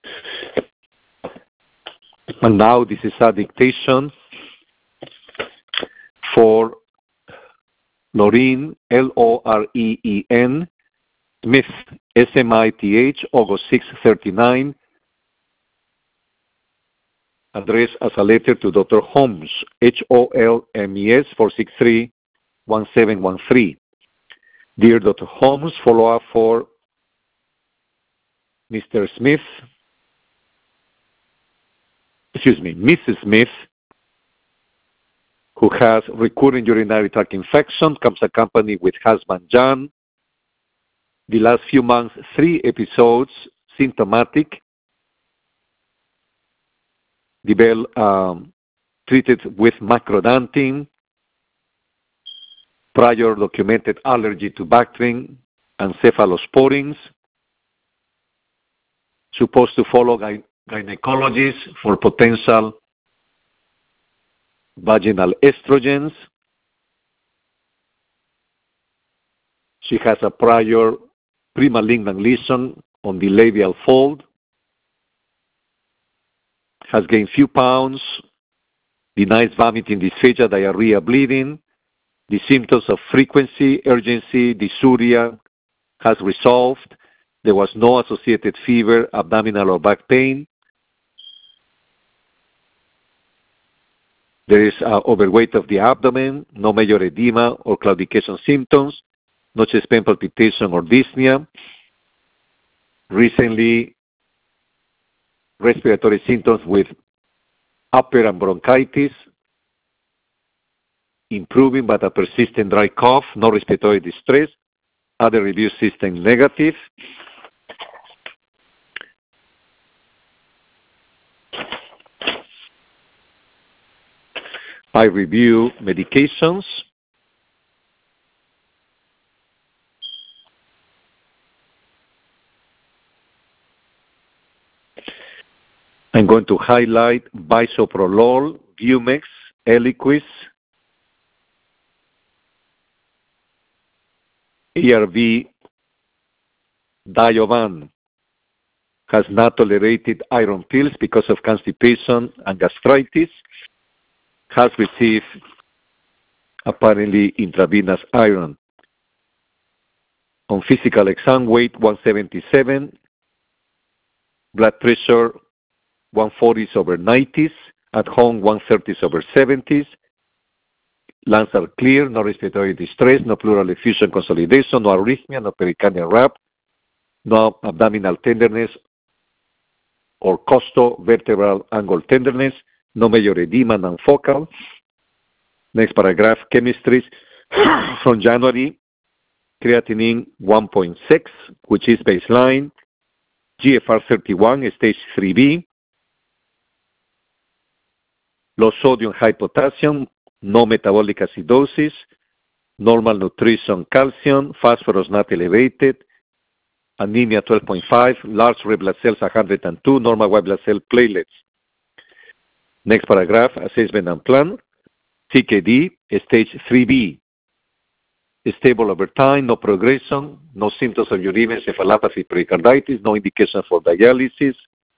And now this is a dictation for Loreen, Loreen, Smith, Smith, August 639, addressed as a letter to Dr. Holmes, Holmes, 463-1713. Dear Dr. Holmes, follow-up for Mrs. Smith, who has recurrent urinary tract infection, comes accompanied with husband John. The last few months, 3 episodes, symptomatic, treated with macrodantine, prior documented allergy to Bactrim and cephalosporins, supposed to follow gynecologist for potential vaginal estrogens. She has a prior premalignant lesion on the labial fold, has gained few pounds, denies vomiting, dysphagia, diarrhea, bleeding. The symptoms of frequency, urgency, dysuria has resolved. There was no associated fever, abdominal or back pain. There is overweight of the abdomen, no major edema or claudication symptoms, no chest pain, palpitation, or dyspnea. Recently, respiratory symptoms with upper and bronchitis, improving but a persistent dry cough, no respiratory distress. Other review system negative. I review medications. I'm going to highlight bisoprolol, Vumex, Eliquis, ARV, Diovan. Has not tolerated iron pills because of constipation and gastritis. Has received apparently intravenous iron. On physical exam, weight 177, blood pressure 140/90s, at home 130/70s. Lungs are clear, no respiratory distress, no pleural effusion consolidation, no arrhythmia, no pericardial rap, no abdominal tenderness or costo-vertebral angle tenderness, no major edema, non-focal. Next paragraph, chemistries from January, creatinine 1.6, which is baseline, GFR 31, stage 3B, low sodium, high potassium, no metabolic acidosis, normal nutrition, calcium, phosphorus not elevated, anemia 12.5, large red blood cells 102, normal white blood cell platelets. Next paragraph, assessment and plan, CKD, stage 3B, stable over time, no progression, no symptoms of uremic encephalopathy, pericarditis, no indication for dialysis.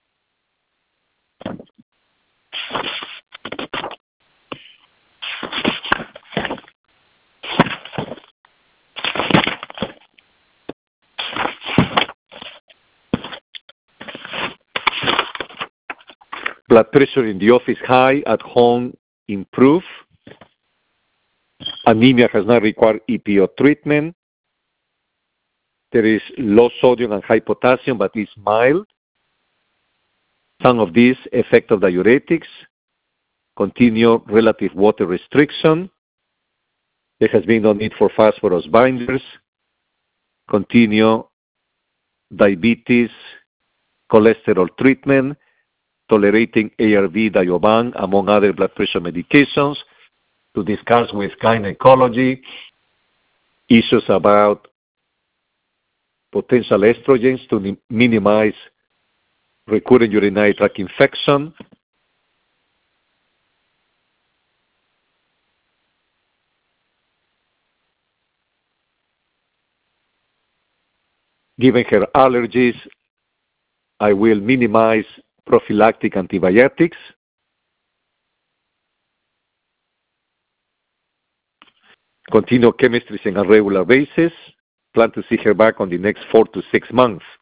Blood pressure in the office high, at home improve. Anemia has not required EPO treatment. There is low sodium and high potassium, but is mild. Some of these effect of diuretics. Continue relative water restriction. There has been no need for phosphorus binders. Continue diabetes, cholesterol treatment, tolerating ARV, Diovan, among other blood pressure medications, to discuss with gynecology issues about potential estrogens to minimize recurrent urinary tract infection. Given her allergies, I will minimize prophylactic antibiotics. Continue chemistries on a regular basis. Plan to see her back on the next 4 to 6 months.